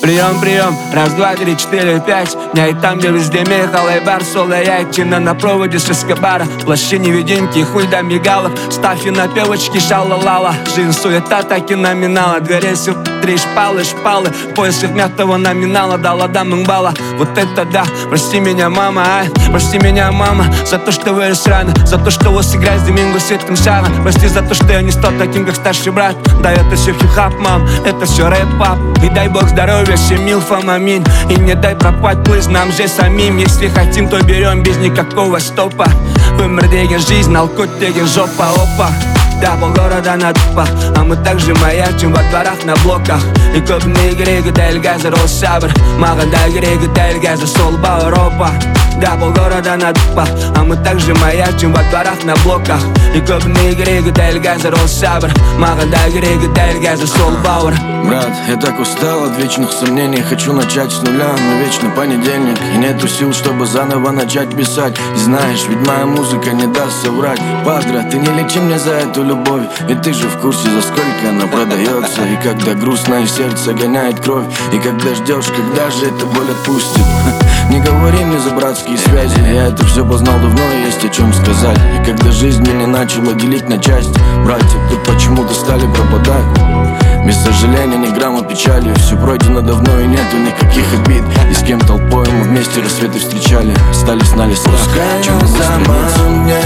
Прием, прием, раз, два, три, четыре, пять. Я и там, где везде Михалай бар, соло, яйчина на проводе с Эскобара. В плаще невидимки, хуй да мигалов. Ставь на певочки, шала-лала. Жизнь суета, так и номинала. Двери три шпалы, шпалы. В поисках мятого номинала дала дамам бала. Вот это да, прости меня, мама, прости меня, мама, за то, что вырос рано, за то, что вот сыграть с Доминго светком шара. Прости за то, что я не стал таким, как старший брат. Да, это все хип-хап, мам, это все рэп-пап. И дай бог здоровья всем милфам, аминь. И не дай пропать плыть нам же самим. Если хотим, то берем без никакого стопа. Вымер деген жизнь, алкот деген жопа, опа. Да, полгорода на тупо, а мы также маячим во дворах на блоках. И көбіне керегі дәл қазір осы сабыр. Маған да керегі дәл қазір сол бауыр, опа. Да, полгорода на тупо, а мы также маячим во дворах на блоках. И көбіне керегі дәл қазір осы сабыр. Маған да керегі дәл қазір сол бауыр. Брат, я так устал от вечных сомнений. Хочу начать с нуля, но вечно понедельник. И нету сил, чтобы заново начать писать. И знаешь, ведь моя музыка не даст соврать. Падре, ты не лечи мне за эту любовь. И ты же в курсе, за сколько она продается. И когда грустно и сердце гоняет кровь. И когда ждешь, когда же эта боль отпустит. Не говори мне за братские связи. Я это все познал давно, и есть о чем сказать. И когда жизнь меня начала делить на части, братья тут почему-то стали пропадать. Без сожаления, ни грамма печали. Все пройдено давно и нету никаких обид. И с кем толпой мы вместе рассветы встречали. Остались на листах, чем мне,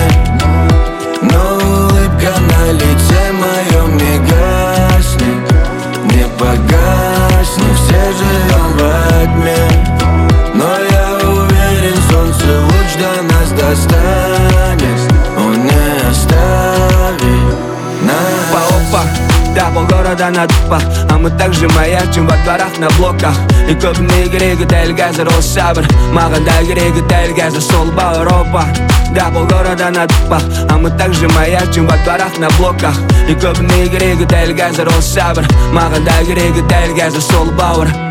но улыбка на лице моем не гаснет. Не погаснет, все живем во тьме. Но я уверен, солнце луч до нас достанет. Он не оставит нас. Опа, да, полгорода на тупо, а мы также маячим во дворах на блоках. И көбіне керегі дәл қазір осы сабыр. Маған да керегі дәл қазір сол бауыр, опа. Да, полгорода на тупо, а мы также маячим во дворах на блоках. И көбіне керегі дәл қазір осы сабыр. Маған да керегі дәл қазір сол бауыр.